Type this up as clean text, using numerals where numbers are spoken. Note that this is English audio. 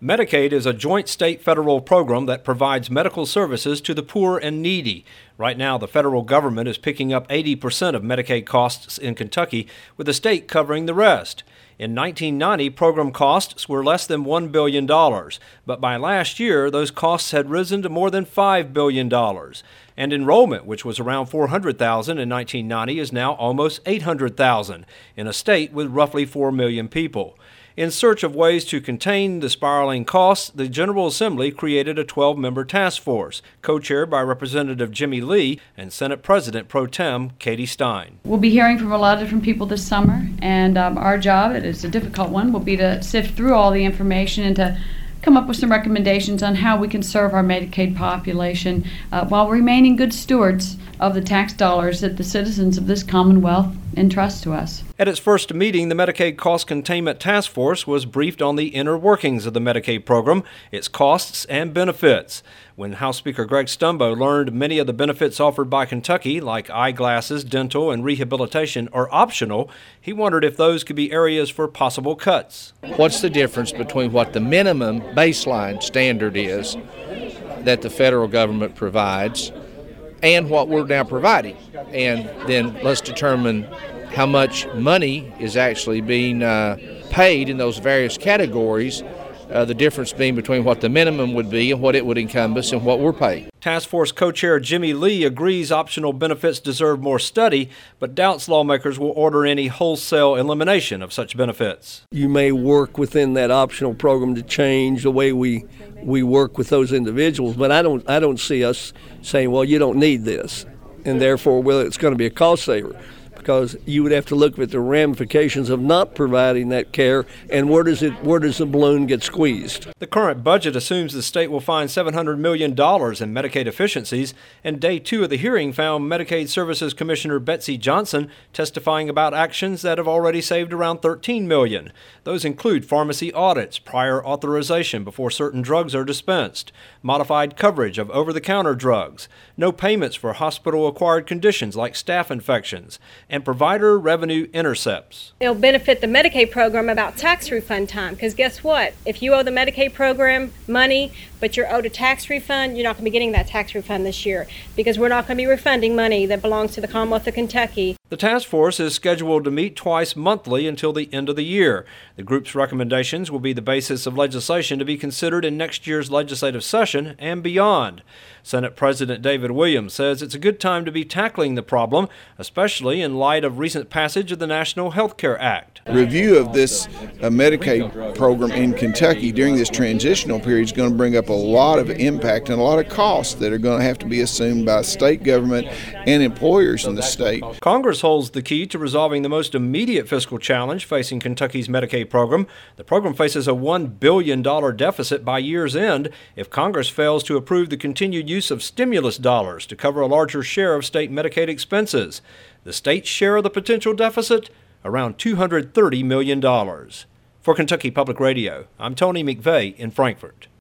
Medicaid is a joint state-federal program that provides medical services to the poor and needy. Right now, the federal government is picking up 80% of Medicaid costs in Kentucky, with the state covering the rest. In 1990, program costs were less than $1 billion, but by last year, those costs had risen to more than $5 billion. And enrollment, which was around 400,000 in 1990, is now almost 800,000 in a state with roughly 4 million people. In search of ways to contain the spiraling costs, the General Assembly created a 12-member task force, co-chaired by Representative Jimmy Lee and Senate President Pro Tem Katie Stein. We'll be hearing from a lot of different people this summer, and our job, it is a difficult one, will be to sift through all the information and to come up with some recommendations on how we can serve our Medicaid population while remaining good stewards of the tax dollars that the citizens of this Commonwealth entrust to us. At its first meeting, the Medicaid Cost Containment Task Force was briefed on the inner workings of the Medicaid program, its costs and benefits. When House Speaker Greg Stumbo learned many of the benefits offered by Kentucky, like eyeglasses, dental, and rehabilitation, are optional, he wondered if those could be areas for possible cuts. What's the difference between what the minimum baseline standard is that the federal government provides and what we're now providing? And then let's determine how much money is actually being paid in those various categories, the difference being between what the minimum would be and what it would encompass and what we're paying. Task Force co-chair Jimmy Lee agrees optional benefits deserve more study, but doubts lawmakers will order any wholesale elimination of such benefits. You may work within that optional program to change the way we work with those individuals, but I don't see us saying, well, you don't need this, and therefore, well, it's going to be a cost saver. Because you would have to look at the ramifications of not providing that care, and where does the balloon get squeezed? The current budget assumes the state will find $700 million in Medicaid efficiencies, and day 2 of the hearing found Medicaid Services Commissioner Betsy Johnson testifying about actions that have already saved around $13 million. Those include pharmacy audits, prior authorization before certain drugs are dispensed, modified coverage of over-the-counter drugs, no payments for hospital-acquired conditions like staph infections, and provider revenue intercepts. It'll benefit the Medicaid program about tax refund time, because guess what? If you owe the Medicaid program money, but you're owed a tax refund, you're not going to be getting that tax refund this year, because we're not going to be refunding money that belongs to the Commonwealth of Kentucky. The task force is scheduled to meet twice monthly until the end of the year. The group's recommendations will be the basis of legislation to be considered in next year's legislative session and beyond. Senate President David Williams says it's a good time to be tackling the problem, especially in light of recent passage of the National Health Care Act. Review of this Medicaid program in Kentucky during this transitional period is going to bring up a lot of impact and a lot of costs that are going to have to be assumed by state government and employers in the state. Congress holds the key to resolving the most immediate fiscal challenge facing Kentucky's Medicaid program. The program faces a $1 billion deficit by year's end if Congress fails to approve the continued use of stimulus dollars to cover a larger share of state Medicaid expenses. The state's share of the potential deficit? Around $230 million. For Kentucky Public Radio, I'm Tony McVeigh in Frankfort.